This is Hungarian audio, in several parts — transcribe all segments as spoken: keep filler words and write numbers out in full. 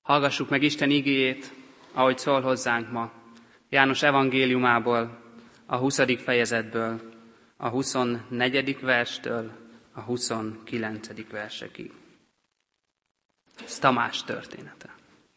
Hallgassuk meg Isten igéjét, ahogy szól hozzánk ma, János evangéliumából, a huszadik fejezetből, a huszonnegyedik verstől a huszonkilencedik versekig. Ez Tamás története.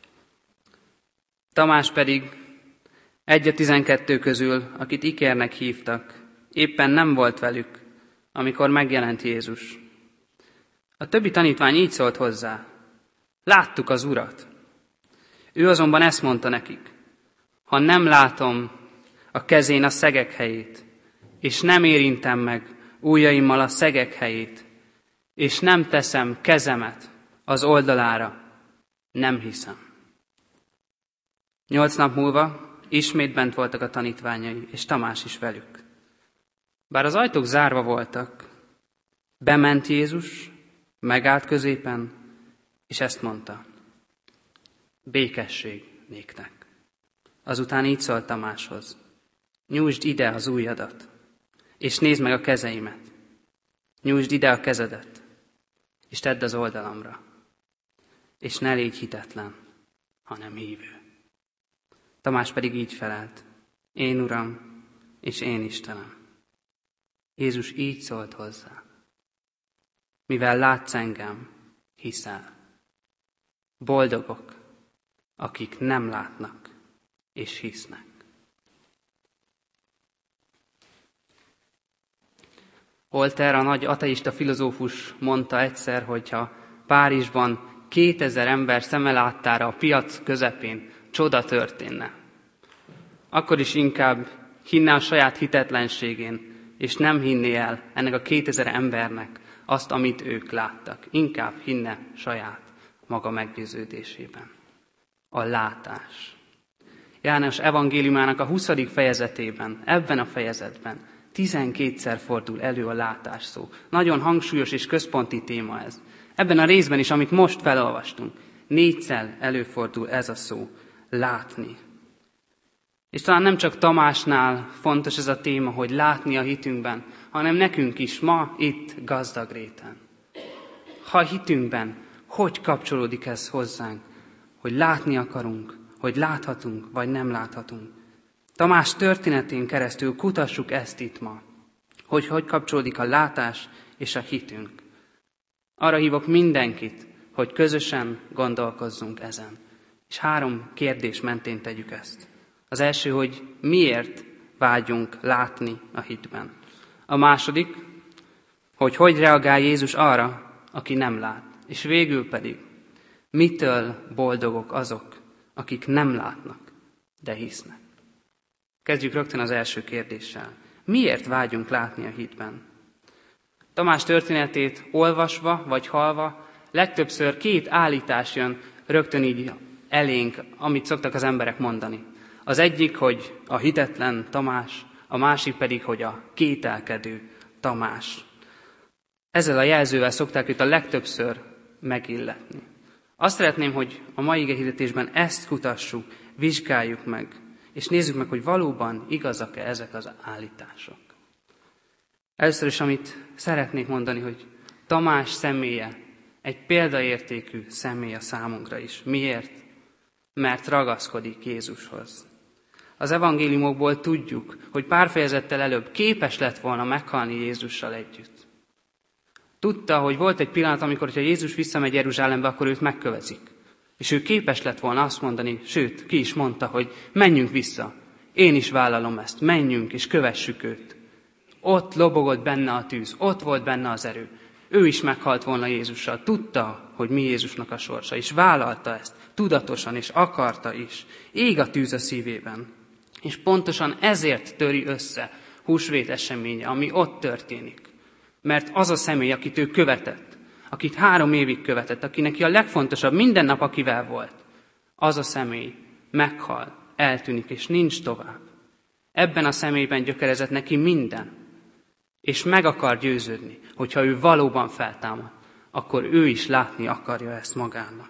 Tamás pedig egy a tizenkettő közül, akit Ikernek hívtak, éppen nem volt velük, amikor megjelent Jézus. A többi tanítvány így szólt hozzá: láttuk az Urat. Ő azonban ezt mondta nekik: ha nem látom a kezén a szegek helyét, és nem érintem meg ujjaimmal a szegek helyét, és nem teszem kezemet az oldalára, nem hiszem. Nyolc nap múlva ismét bent voltak a tanítványai, és Tamás is velük. Bár az ajtók zárva voltak, bement Jézus, megállt középen, és ezt mondta: békesség néktek. Azután így szólt Tamáshoz: nyújtsd ide az ujjadat, és nézd meg a kezeimet. Nyújtsd ide a kezedet, és tedd az oldalamra. És ne légy hitetlen, hanem hívő. Tamás pedig így felelt: én Uram, és én Istenem. Jézus így szólt hozzá: mivel látsz engem, hiszel. Boldogok, akik nem látnak és hisznek. Voltaire, a nagy ateista filozófus mondta egyszer, hogyha Párizsban kétezer ember szeme láttára a piac közepén csoda történne, akkor is inkább hinne a saját hitetlenségén, és nem hinné el ennek a kétezer embernek azt, amit ők láttak. Inkább hinne saját maga meggyőződésében. A látás. János evangéliumának a huszadik fejezetében, ebben a fejezetben tizenkétszer fordul elő a látás szó. Nagyon hangsúlyos és központi téma ez. Ebben a részben is, amit most felolvastunk, négyszer előfordul ez a szó, látni. És talán nem csak Tamásnál fontos ez a téma, hogy látni a hitünkben, hanem nekünk is ma itt Gazdagréten. Ha a hitünkben, hogy kapcsolódik ez hozzánk, hogy látni akarunk, hogy láthatunk, vagy nem láthatunk. Tamás történetén keresztül kutassuk ezt itt ma, hogy hogy kapcsolódik a látás és a hitünk. Arra hívok mindenkit, hogy közösen gondolkozzunk ezen. És három kérdés mentén tegyük ezt. Az első, hogy miért vágyunk látni a hitben. A második, hogy hogy reagál Jézus arra, aki nem lát. És végül pedig, mitől boldogok azok, akik nem látnak, de hisznek. Kezdjük rögtön az első kérdéssel. Miért vágyunk látni a hitben? Tamás történetét olvasva vagy hallva legtöbbször két állítás jön rögtön így elénk, amit szoktak az emberek mondani. Az egyik, hogy a hitetlen Tamás, a másik pedig, hogy a kételkedő Tamás. Ezzel a jelzővel szokták itt a legtöbbször megilletni. Azt szeretném, hogy a mai igehirdetésben ezt kutassuk, vizsgáljuk meg, és nézzük meg, hogy valóban igazak-e ezek az állítások. Először is, amit szeretnék mondani, hogy Tamás személye egy példaértékű személy a számunkra is. Miért? Mert ragaszkodik Jézushoz. Az evangéliumokból tudjuk, hogy pár fejezettel előbb képes lett volna meghalni Jézussal együtt. Tudta, hogy volt egy pillanat, amikor, ha Jézus visszamegy Jeruzsálembe, akkor őt megkövezik. És ő képes lett volna azt mondani, sőt, ki is mondta, hogy menjünk vissza. Én is vállalom ezt, menjünk és kövessük őt. Ott lobogott benne a tűz, ott volt benne az erő. Ő is meghalt volna Jézussal, tudta, hogy mi Jézusnak a sorsa, és vállalta ezt, tudatosan, és akarta is. Ég a tűz a szívében. És pontosan ezért töri össze húsvét eseménye, ami ott történik. Mert az a személy, akit ő követett, akit három évig követett, aki neki a legfontosabb minden nap, akivel volt, az a személy meghal, eltűnik, és nincs tovább. Ebben a személyben gyökerezett neki minden, és meg akar győződni, hogyha ő valóban feltámad, akkor ő is látni akarja ezt magának.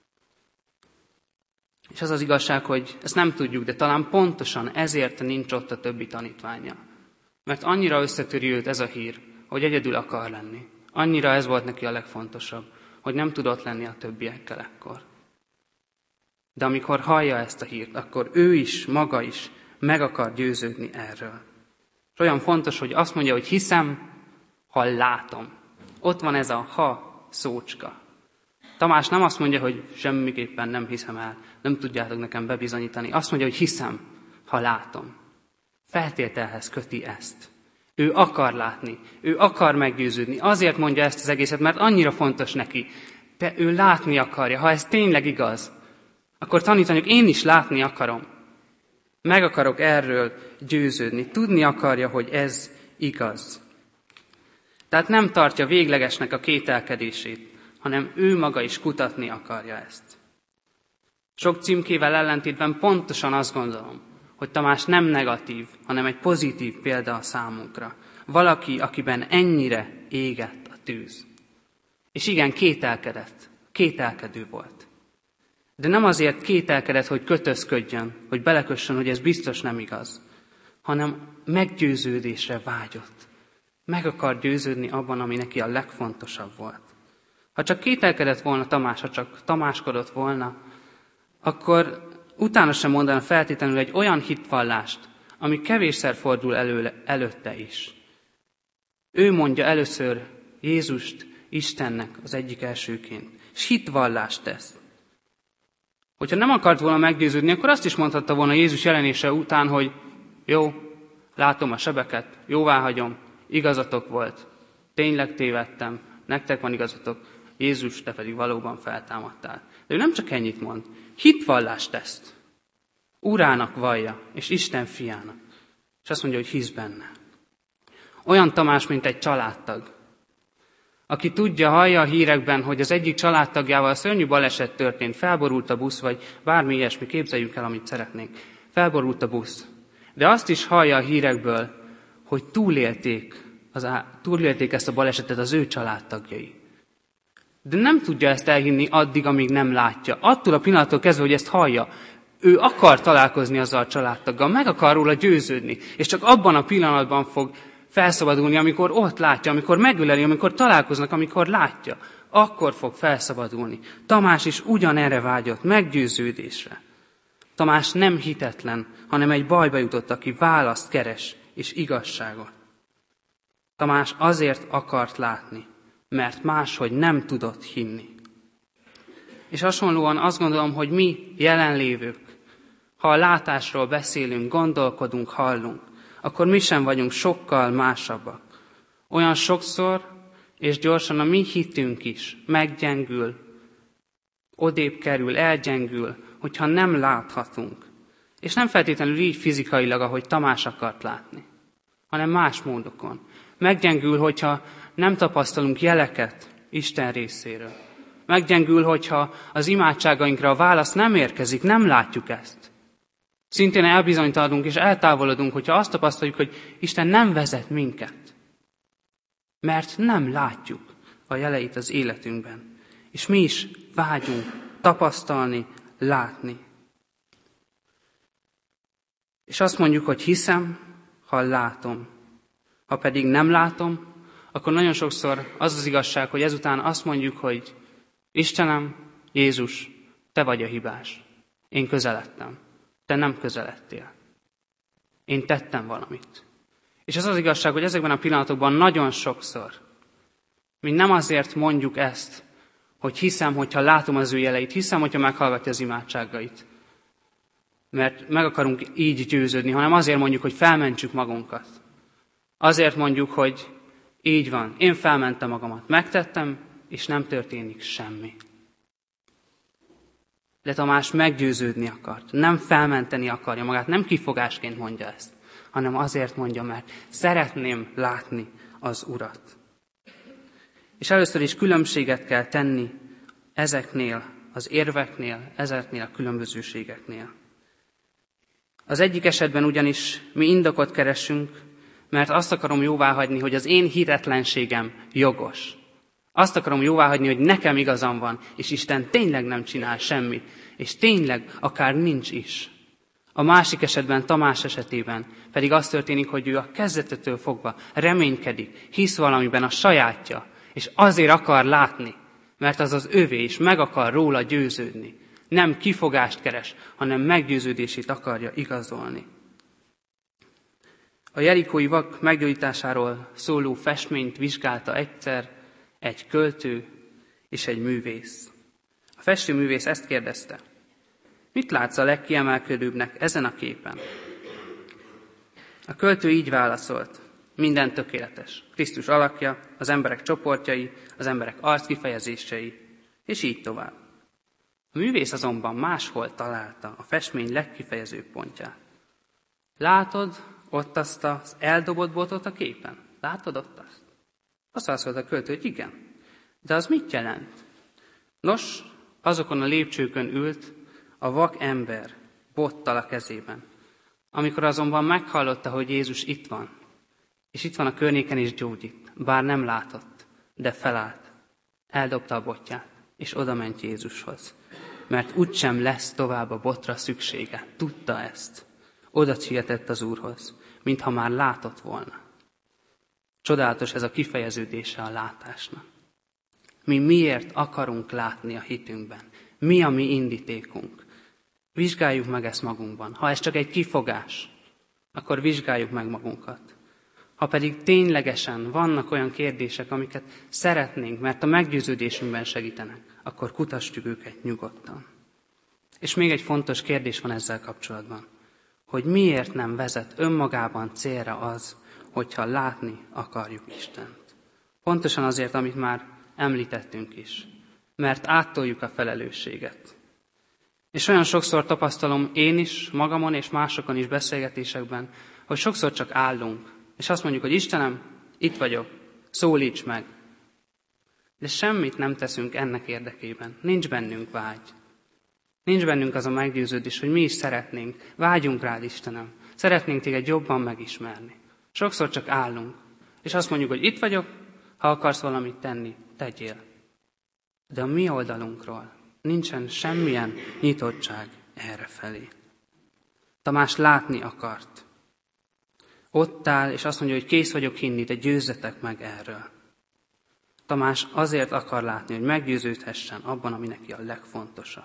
És az az igazság, hogy ezt nem tudjuk, de talán pontosan ezért nincs ott a többi tanítványa. Mert annyira összetöri őt ez a hír, hogy egyedül akar lenni. Annyira ez volt neki a legfontosabb, hogy nem tudott lenni a többiekkel ekkor. de amikor hallja ezt a hírt, akkor ő is, maga is meg akar győződni erről. És olyan fontos, hogy azt mondja, hogy hiszem, ha látom. Ott van ez a ha szócska. Tamás nem azt mondja, hogy semmiképpen nem hiszem el, nem tudjátok nekem bebizonyítani. Azt mondja, hogy hiszem, ha látom. Feltételhez köti ezt. Ő akar látni, ő akar meggyőződni. Azért mondja ezt az egészet, mert annyira fontos neki. De ő látni akarja. Ha ez tényleg igaz, akkor tanítványok, én is látni akarom. Meg akarok erről győződni. Tudni akarja, hogy ez igaz. Tehát nem tartja véglegesnek a kételkedését, hanem ő maga is kutatni akarja ezt. Sok címkével ellentétben pontosan azt gondolom, hogy Tamás nem negatív, hanem egy pozitív példa a számunkra. Valaki, akiben ennyire égett a tűz. És igen, kételkedett, kételkedő volt. De nem azért kételkedett, hogy kötözködjön, hogy belekössön, hogy ez biztos nem igaz, hanem meggyőződésre vágyott. Meg akar győződni abban, ami neki a legfontosabb volt. Ha csak kételkedett volna Tamás, ha csak tamáskodott volna, akkor utána sem mondana feltétlenül egy olyan hitvallást, ami kevésszer fordul elő, előtte is. Ő mondja először Jézust Istennek az egyik elsőként, és hitvallást tesz. Hogyha nem akart volna meggyőződni, akkor azt is mondhatta volna Jézus jelenése után, hogy jó, látom a sebeket, jóváhagyom, igazatok volt, tényleg tévedtem, nektek van igazatok, Jézus, te pedig valóban feltámadtál. De ő nem csak ennyit mond, hitvallást tesz. Urának vallja, és Isten fiának. És azt mondja, hogy hisz benne. Olyan Tamás, mint egy családtag, aki tudja, hallja a hírekben, hogy az egyik családtagjával szörnyű baleset történt, felborult a busz, vagy bármi ilyesmi, képzeljük el, amit szeretnénk. Felborult a busz. De azt is hallja a hírekből, hogy túlélték, az á, túlélték ezt a balesetet az ő családtagjai. De nem tudja ezt elhinni addig, amíg nem látja. Attól a pillanattól kezdve, hogy ezt hallja, ő akar találkozni azzal a családtaggal, meg akar róla győződni, és csak abban a pillanatban fog felszabadulni, amikor ott látja, amikor megöleli, amikor találkoznak, amikor látja. Akkor fog felszabadulni. Tamás is ugyanerre vágyott, meggyőződésre. Tamás nem hitetlen, hanem egy bajba jutott, aki választ keres és igazságot. Tamás azért akart látni, mert máshogy nem tudott hinni. És hasonlóan azt gondolom, hogy mi jelenlévők, ha a látásról beszélünk, gondolkodunk, hallunk, akkor mi sem vagyunk sokkal másabbak. Olyan sokszor és gyorsan a mi hitünk is meggyengül, odébb kerül, elgyengül, hogyha nem láthatunk. És nem feltétlenül így fizikailag, ahogy Tamás akart látni, hanem más módokon. Meggyengül, hogyha nem tapasztalunk jeleket Isten részéről. Meggyengül, hogyha az imádságainkra a válasz nem érkezik, nem látjuk ezt. Szintén elbizonytalanodunk és eltávolodunk, hogyha azt tapasztaljuk, hogy Isten nem vezet minket. Mert nem látjuk a jeleit az életünkben. És mi is vágyunk tapasztalni, látni. És azt mondjuk, hogy hiszem, ha látom. Ha pedig nem látom, akkor nagyon sokszor az az igazság, hogy ezután azt mondjuk, hogy Istenem, Jézus, te vagy a hibás. Én közeledtem. Te nem közeledtél. Én tettem valamit. És az az igazság, hogy ezekben a pillanatokban nagyon sokszor mi nem azért mondjuk ezt, hogy hiszem, hogyha látom az ő jeleit, hiszem, hogyha meghallgatja az imádságait, mert meg akarunk így győződni, hanem azért mondjuk, hogy felmentsük magunkat. Azért mondjuk, hogy így van, én felmentem magamat, megtettem, és nem történik semmi. De Tamás meggyőződni akart, nem felmenteni akarja magát, nem kifogásként mondja ezt, hanem azért mondja, mert szeretném látni az Urat. És először is különbséget kell tenni ezeknél, az érveknél, ezeknél a különbözőségeknél. Az egyik esetben ugyanis mi indokot keresünk, mert azt akarom jóváhagyni, hogy az én hitetlenségem jogos. Azt akarom jóváhagyni, hogy nekem igazam van, és Isten tényleg nem csinál semmit, és tényleg akár nincs is. A másik esetben, Tamás esetében pedig az történik, hogy ő a kezdetetől fogva reménykedik, hisz valamiben a sajátja, és azért akar látni, mert az az övé, és meg akar róla győződni. Nem kifogást keres, hanem meggyőződését akarja igazolni. A jerikói vak meggyógyításáról szóló festményt vizsgálta egyszer egy költő és egy művész. A festőművész ezt kérdezte: mit látsz a legkiemelkedőbbnek ezen a képen? A költő így válaszolt: minden tökéletes. Krisztus alakja, az emberek csoportjai, az emberek arckifejezései, és így tovább. A művész azonban máshol találta a festmény legkifejezőbb pontját. Látod ott azt az eldobott botot a képen? Látod ott azt? Azt válaszolt a költő, hogy igen. De az mit jelent? Nos, azokon a lépcsőkön ült a vak ember bottal a kezében. Amikor azonban meghallotta, hogy Jézus itt van, és itt van a környéken is gyógyít, bár nem látott, de felállt, eldobta a botját, és odament Jézushoz. Mert úgysem lesz tovább a botra szüksége. Tudta ezt. Oda sietett az Úrhoz, mintha már látott volna. Csodálatos ez a kifejeződése a látásnak. Mi miért akarunk látni a hitünkben? Mi a mi indítékunk? Vizsgáljuk meg ezt magunkban. Ha ez csak egy kifogás, akkor vizsgáljuk meg magunkat. Ha pedig ténylegesen vannak olyan kérdések, amiket szeretnénk, mert a meggyőződésünkben segítenek, akkor kutassuk őket nyugodtan. És még egy fontos kérdés van ezzel kapcsolatban, hogy miért nem vezet önmagában célra az, hogyha látni akarjuk Istent. Pontosan azért, amit már említettünk is, mert áttoljuk a felelősséget. És olyan sokszor tapasztalom én is, magamon és másokon is beszélgetésekben, hogy sokszor csak állunk, és azt mondjuk, hogy Istenem, itt vagyok, szólíts meg. De semmit nem teszünk ennek érdekében. Nincs bennünk vágy. Nincs bennünk az a meggyőződés, hogy mi is szeretnénk. Vágyunk rád, Istenem. Szeretnénk téged jobban megismerni. Sokszor csak állunk, és azt mondjuk, hogy itt vagyok, ha akarsz valamit tenni, tegyél. De a mi oldalunkról nincsen semmilyen nyitottság errefelé. Tamás látni akart. Ott áll, és azt mondja, hogy kész vagyok hinni, de győzzetek meg erről. Tamás azért akar látni, hogy meggyőződhessen abban, ami neki a legfontosabb.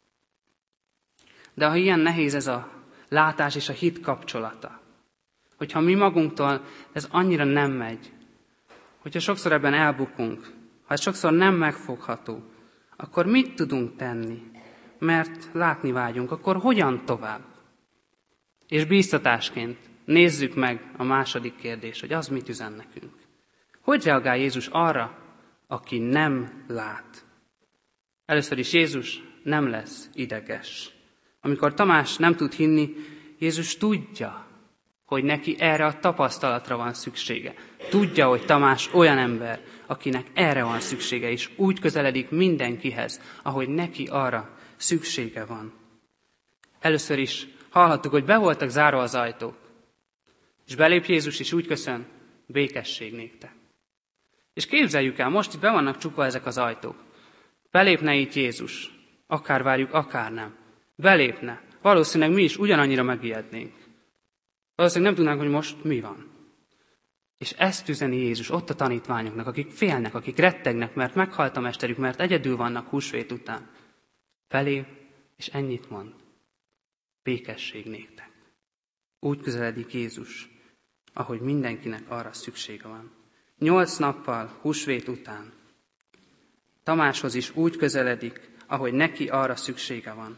De ha ilyen nehéz ez a látás és a hit kapcsolata, hogyha mi magunktól ez annyira nem megy, hogyha sokszor ebben elbukunk, ha ez sokszor nem megfogható, akkor mit tudunk tenni? Mert látni vágyunk, akkor hogyan tovább? És bíztatásként nézzük meg a második kérdést, hogy az mit üzen nekünk. Hogy reagál Jézus arra, aki nem lát? Először is Jézus nem lesz ideges. Amikor Tamás nem tud hinni, Jézus tudja, hogy neki erre a tapasztalatra van szüksége. Tudja, hogy Tamás olyan ember, akinek erre van szüksége, és úgy közeledik mindenkihez, ahogy neki arra szüksége van. Először is hallhattuk, hogy be voltak zárva az ajtók, és belép Jézus, és úgy köszön, békesség néktek. És képzeljük el, most itt be vannak csukva ezek az ajtók. Belépne itt Jézus, akár várjuk, akár nem. Belépne. Valószínűleg mi is ugyanannyira megijednénk. Valószínűleg nem tudnánk, hogy most mi van. És ezt üzeni Jézus ott a tanítványoknak, akik félnek, akik rettegnek, mert meghalt a mesterük, mert egyedül vannak húsvét után. Belép, és ennyit mond. Békesség néktek. Úgy közeledik Jézus, ahogy mindenkinek arra szüksége van. Nyolc nappal húsvét után Tamáshoz is úgy közeledik, ahogy neki arra szüksége van.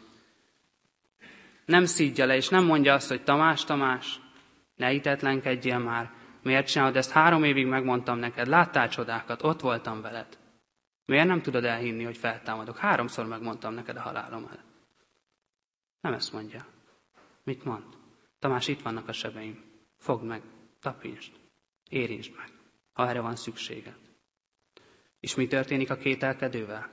Nem szídja le, és nem mondja azt, hogy Tamás, Tamás, ne hitetlenkedjél már, miért csinálod ezt? Három évig megmondtam neked, láttál csodákat, ott voltam veled. Miért nem tudod elhinni, hogy feltámadok? Háromszor megmondtam neked a halálom előtt. Nem ezt mondja. Mit mond? Tamás, itt vannak a sebeim. Fogd meg, tapinsd, érintsd meg, ha erre van szükséged. És mi történik a kételkedővel?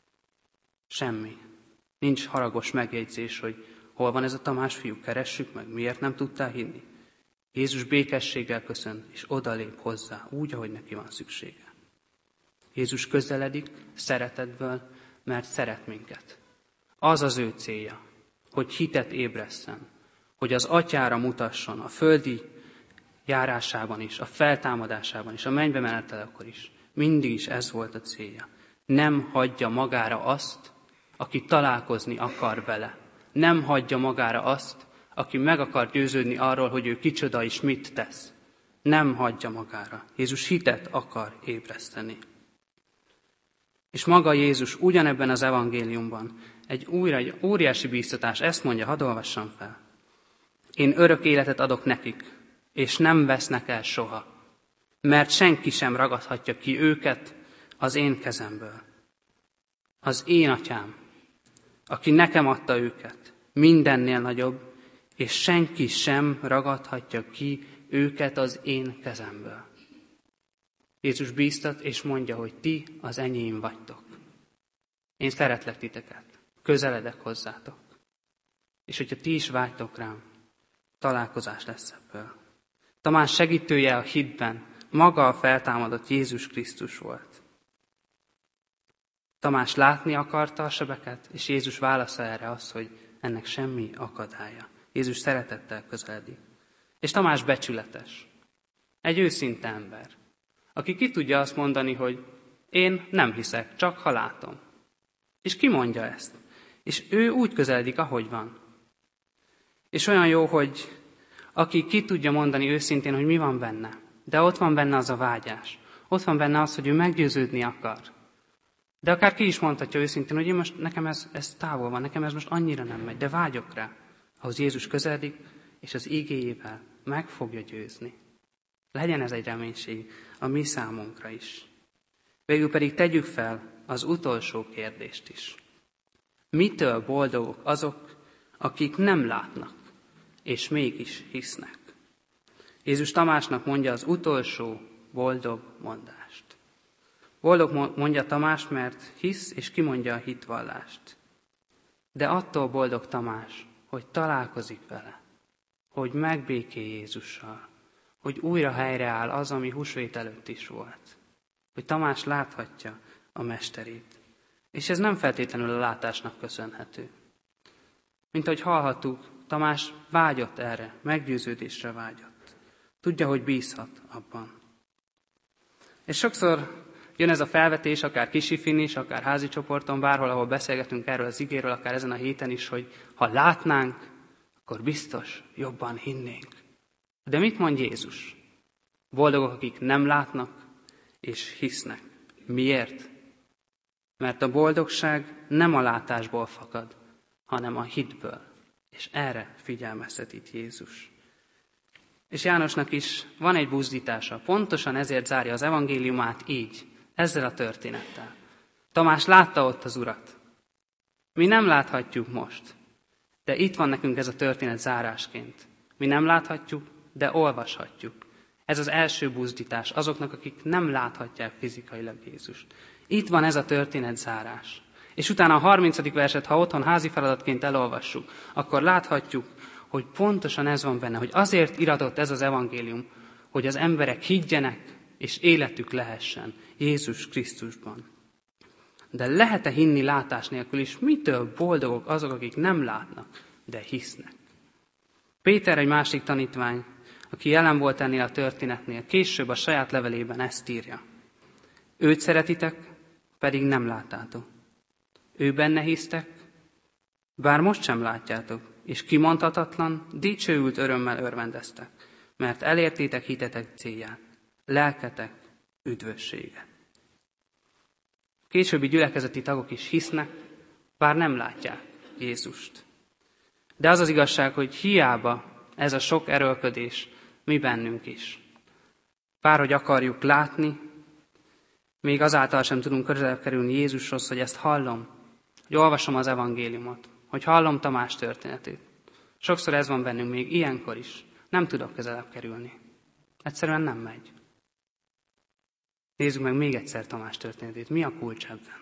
Semmi. Nincs haragos megjegyzés, hogy hol van ez a Tamás fiú, keressük meg, miért nem tudtál hinni. Jézus békességgel köszön, és odalép hozzá, úgy, ahogy neki van szüksége. Jézus közeledik szeretetből, mert szeret minket. Az az ő célja, hogy hitet ébresszen, hogy az atyára mutasson a földi járásában is, a feltámadásában is, a mennybe menetelekor is. Mindig is ez volt a célja. Nem hagyja magára azt, aki találkozni akar vele. Nem hagyja magára azt, aki meg akar győződni arról, hogy ő kicsoda és mit tesz. Nem hagyja magára. Jézus hitet akar ébreszteni. És maga Jézus ugyanebben az evangéliumban egy újra egy óriási bíztatás, ezt mondja, hadd olvassam fel. Én örök életet adok nekik, és nem vesznek el soha, mert senki sem ragadhatja ki őket az én kezemből. Az én atyám, aki nekem adta őket, mindennél nagyobb, és senki sem ragadhatja ki őket az én kezemből. Jézus bíztat, és mondja, hogy ti az enyém vagytok. Én szeretlek titeket, közeledek hozzátok. És hogyha ti is vágytok rám, találkozás lesz ebből. Tamás segítője a hitben maga a feltámadott Jézus Krisztus volt. Tamás látni akarta a sebeket, és Jézus válasza erre az, hogy ennek semmi akadálya. Jézus szeretettel közeledik. És Tamás becsületes. Egy őszinte ember, aki ki tudja azt mondani, hogy én nem hiszek, csak ha látom. És ki mondja ezt? És ő úgy közeledik, ahogy van. És olyan jó, hogy aki ki tudja mondani őszintén, hogy mi van benne, de ott van benne az a vágyás. Ott van benne az, hogy ő meggyőződni akar. De akár ki is mondhatja őszintén, hogy én most, nekem ez, ez távol van, nekem ez most annyira nem megy, de vágyok rá. Ahhoz Jézus közeledik, és az igéjével meg fogja győzni. Legyen ez egy reménység a mi számunkra is. Végül pedig tegyük fel az utolsó kérdést is. Mitől boldogok azok, akik nem látnak, és mégis hisznek? Jézus Tamásnak mondja az utolsó boldog mondást. Boldog mondja Tamás, mert hisz, és kimondja a hitvallást. De attól boldog Tamás, hogy találkozik vele, hogy megbékél Jézussal, hogy újra helyreáll az, ami húsvét előtt is volt. Hogy Tamás láthatja a mesterét. És ez nem feltétlenül a látásnak köszönhető. Mint ahogy hallhattuk, Tamás vágyott erre, meggyőződésre vágyott. Tudja, hogy bízhat abban. És sokszor jön ez a felvetés, akár kisifin is, akár házi csoporton, bárhol, ahol beszélgetünk erről az igéről, akár ezen a héten is, hogy ha látnánk, akkor biztos jobban hinnénk. De mit mond Jézus? Boldogok, akik nem látnak és hisznek. Miért? Mert a boldogság nem a látásból fakad, hanem a hitből. És erre figyelmeztet itt Jézus. És Jánosnak is van egy buzdítása. Pontosan ezért zárja az evangéliumát így, ezzel a történettel. Tamás látta ott az Urat. Mi nem láthatjuk most, de itt van nekünk ez a történet zárásként. Mi nem láthatjuk, de olvashatjuk. Ez az első buzdítás azoknak, akik nem láthatják fizikailag Jézust. Itt van ez a történet zárás. És utána a harmincadik verset, ha otthon házi feladatként elolvassuk, akkor láthatjuk, hogy pontosan ez van benne, hogy azért iratott ez az evangélium, hogy az emberek higgyenek, és életük lehessen Jézus Krisztusban. De lehet-e hinni látás nélkül is? Mitől boldogok azok, akik nem látnak, de hisznek? Péter, egy másik tanítvány, aki jelen volt ennél a történetnél, később a saját levelében ezt írja. Őt szeretitek, pedig nem láttátok. Ő benne hisztek, bár most sem látjátok, és kimondhatatlan, dicsőült örömmel örvendeztek, mert elértétek hitetek célját, lelketek üdvössége. Későbbi gyülekezeti tagok is hisznek, bár nem látják Jézust. De az az igazság, hogy hiába ez a sok erőlködés mi bennünk is. Bárhogy akarjuk látni, még azáltal sem tudunk közelebb kerülni Jézushoz, hogy ezt hallom, hogy olvasom az evangéliumot, hogy hallom Tamás történetét. Sokszor ez van bennünk még ilyenkor is. Nem tudok közelebb kerülni. Egyszerűen nem megy. Nézzük meg még egyszer Tamás történetét. Mi a kulcs ebben?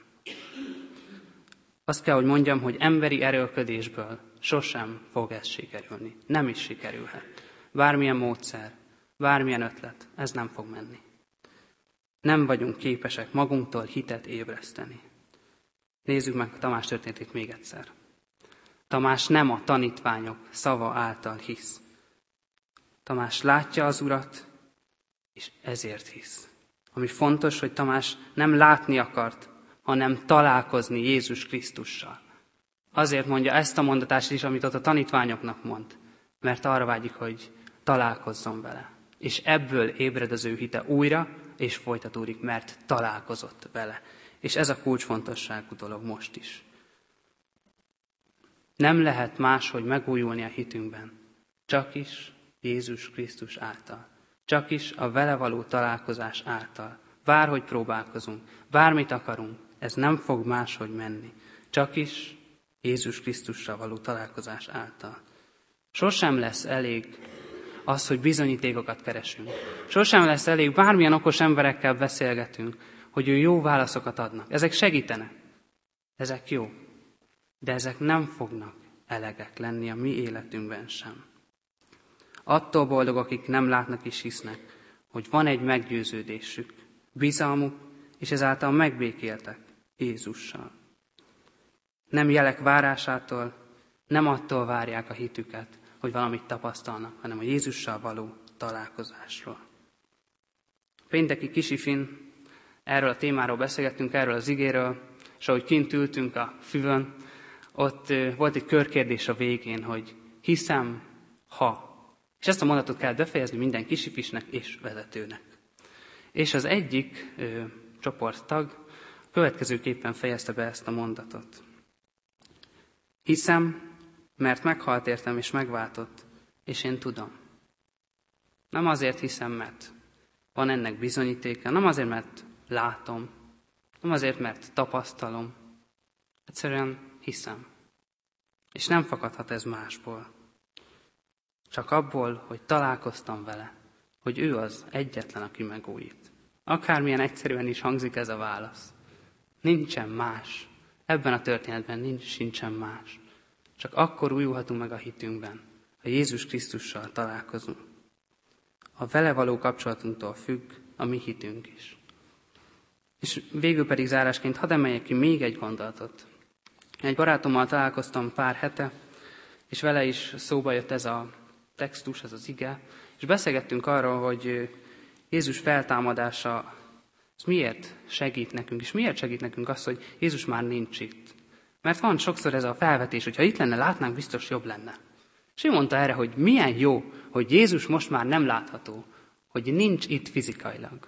Azt kell, hogy mondjam, hogy emberi erőlködésből sosem fog ez sikerülni. Nem is sikerülhet. Bármilyen módszer, bármilyen ötlet, ez nem fog menni. Nem vagyunk képesek magunktól hitet ébreszteni. Nézzük meg Tamás történetét még egyszer. Tamás nem a tanítványok szava által hisz. Tamás látja az Urat, és ezért hisz. Ami fontos, hogy Tamás nem látni akart, hanem találkozni Jézus Krisztussal. Azért mondja ezt a mondatást is, amit ott a tanítványoknak mond, mert arra vágyik, hogy találkozzon vele. És ebből ébred az ő hite újra, és folytatódik, mert találkozott vele. És ez a kulcsfontosságú dolog most is. Nem lehet máshogy megújulni a hitünkben, csak is Jézus Krisztus által. Csak is a vele való találkozás által. Bárhogy próbálkozunk, bármit akarunk, ez nem fog máshogy menni. Csak is Jézus Krisztussal való találkozás által. Sosem lesz elég az, hogy bizonyítékokat keresünk. Sosem lesz elég, bármilyen okos emberekkel beszélgetünk, hogy ő jó válaszokat adnak. Ezek segítenek. Ezek jó. De ezek nem fognak elegek lenni a mi életünkben sem. Attól boldog, akik nem látnak és hisznek, hogy van egy meggyőződésük, bizalmuk, és ezáltal megbékéltek Jézussal. Nem jelek várásától, nem attól várják a hitüket, hogy valamit tapasztalnak, hanem a Jézussal való találkozásról. Pénteki kisifin erről a témáról beszélgettünk, erről az igéről, és ahogy kint ültünk a füvön, ott volt egy körkérdés a végén, hogy hiszem, ha. És ezt a mondatot kell befejezni minden kisifisnek és vezetőnek. És az egyik ö, csoporttag következőképpen fejezte be ezt a mondatot. Hiszem, mert meghalt értem és megváltott, és én tudom. Nem azért hiszem, mert van ennek bizonyítéka, nem azért, mert látom, nem azért, mert tapasztalom. Egyszerűen hiszem. És nem fakadhat ez másból. Csak abból, hogy találkoztam vele, hogy ő az egyetlen, aki megújít. Akármilyen egyszerűen is hangzik ez a válasz. Nincsen más. Ebben a történetben nincs, sincsen más. Csak akkor újulhatunk meg a hitünkben, ha Jézus Krisztussal találkozunk. A vele való kapcsolatunktól függ a mi hitünk is. És végül pedig zárásként hadd emeljek ki még egy gondolatot. Egy barátommal találkoztam pár hete, és vele is szóba jött ez a textus, ez az ige, és beszélgettünk arról, hogy Jézus feltámadása az miért segít nekünk, és miért segít nekünk az, hogy Jézus már nincs itt. Mert van sokszor ez a felvetés, hogy ha itt lenne, látnánk, biztos jobb lenne. És ő mondta erre, hogy milyen jó, hogy Jézus most már nem látható, hogy nincs itt fizikailag.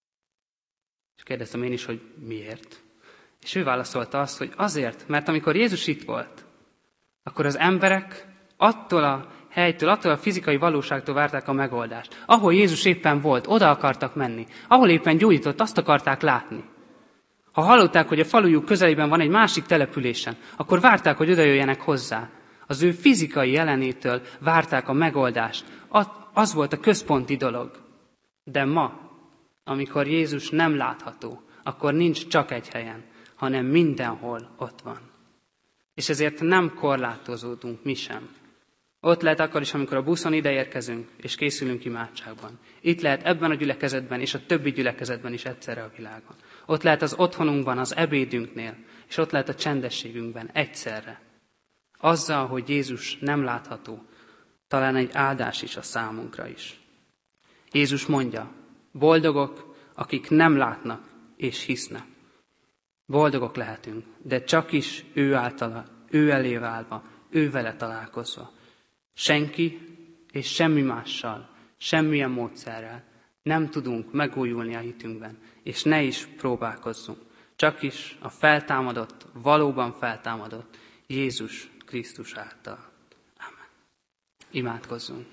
És kérdeztem én is, hogy miért. És ő válaszolta azt, hogy azért, mert amikor Jézus itt volt, akkor az emberek attól a helytől, attól a fizikai valóságtól várták a megoldást. Ahol Jézus éppen volt, oda akartak menni. Ahol éppen gyógyított, azt akarták látni. Ha hallották, hogy a falujuk közelében van egy másik településen, akkor várták, hogy oda jöjjenek hozzá. Az ő fizikai jelenétől várták a megoldást. Az volt a központi dolog. De ma, amikor Jézus nem látható, akkor nincs csak egy helyen, hanem mindenhol ott van. És ezért nem korlátozódunk mi sem. Ott lehet akkor is, amikor a buszon ideérkezünk, és készülünk imádságban. Itt lehet ebben a gyülekezetben, és a többi gyülekezetben is egyszerre a világon. Ott lehet az otthonunkban, az ebédünknél, és ott lehet a csendességünkben egyszerre. Azzal, hogy Jézus nem látható, talán egy áldás is a számunkra is. Jézus mondja, boldogok, akik nem látnak és hisznek. Boldogok lehetünk, de csak is ő általa, ő elé válva, ő vele találkozva. Senki és semmi mással, semmilyen módszerrel nem tudunk megújulni a hitünkben, és ne is próbálkozzunk. Csak is a feltámadott, valóban feltámadott Jézus Krisztus által. Amen. Imádkozzunk.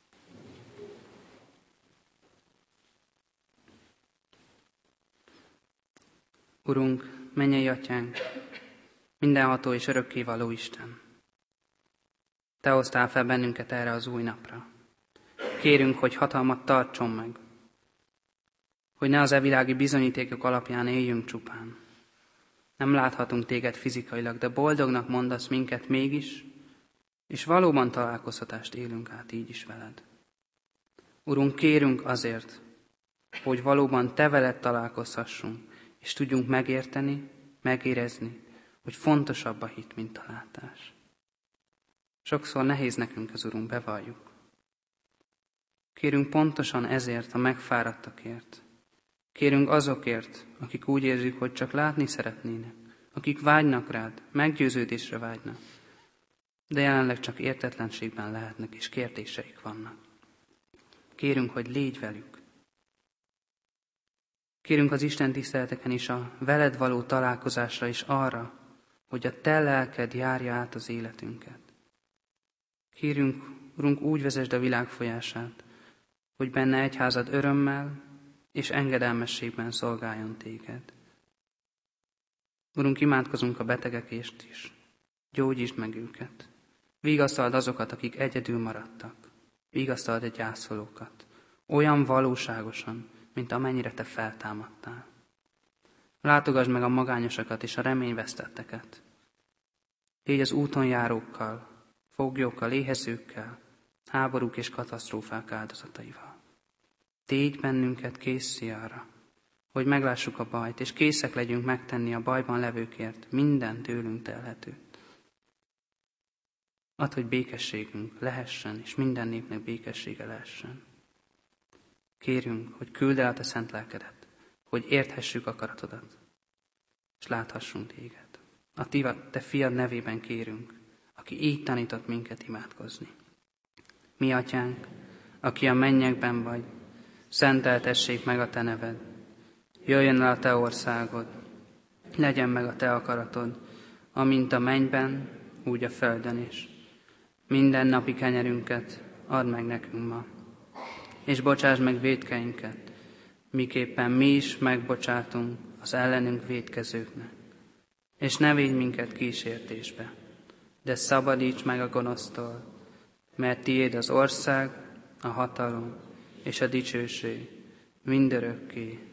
Urunk, mennyei atyánk, mindenható és örökkévaló Isten. Te hoztál fel bennünket erre az új napra. Kérünk, hogy hatalmat tartson meg, hogy ne az evilági bizonyítékok alapján éljünk csupán. Nem láthatunk téged fizikailag, de boldognak mondasz minket mégis, és valóban találkozhatást élünk át így is veled. Urunk, kérünk azért, hogy valóban te veled találkozhassunk, és tudjunk megérteni, megérezni, hogy fontosabb a hit, mint a látás. Sokszor nehéz nekünk az Urunk, bevalljuk. Kérünk pontosan ezért a megfáradtakért. Kérünk azokért, akik úgy érzik, hogy csak látni szeretnének, akik vágynak rád, meggyőződésre vágynak, de jelenleg csak értetlenségben lehetnek, és kérdéseik vannak. Kérünk, hogy légy velük. Kérünk az Isten tiszteleteken is a veled való találkozásra is arra, hogy a te lelked járja át az életünket. Kérünk, Urunk, úgy vezesd a világ folyását, hogy benne egyházad örömmel és engedelmességben szolgáljon téged. Urunk, imádkozunk a betegekért is. Gyógyítsd meg őket. Vigasztald azokat, akik egyedül maradtak. Vigasztald a gyászolókat. Olyan valóságosan, mint amennyire te feltámadtál. Látogasd meg a magányosokat és a reményvesztetteket. Légy az úton járókkal, foglyokkal, éhezőkkel, háborúk és katasztrófák áldozataival. Tégy bennünket készé arra, hogy meglássuk a bajt, és készek legyünk megtenni a bajban levőkért minden tőlünk telhetőt. Add, hogy békességünk lehessen, és minden népnek békessége lehessen. Kérünk, hogy küldd el a te szent lelkedet, hogy érthessük akaratodat, és láthassunk téged. A te fiad nevében kérünk, aki így tanított minket imádkozni. Mi atyánk, aki a mennyekben vagy, szenteltessék meg a te neved. Jöjjön el a te országod, legyen meg a te akaratod, amint a mennyben, úgy a földön is. Minden napi kenyerünket add meg nekünk ma, és bocsásd meg vétkeinket, miképpen mi is megbocsátunk az ellenünk vétkezőknek. És ne védj minket kísértésbe, de szabadíts meg a gonosztól, mert tiéd az ország, a hatalom és a dicsőség mindörökké.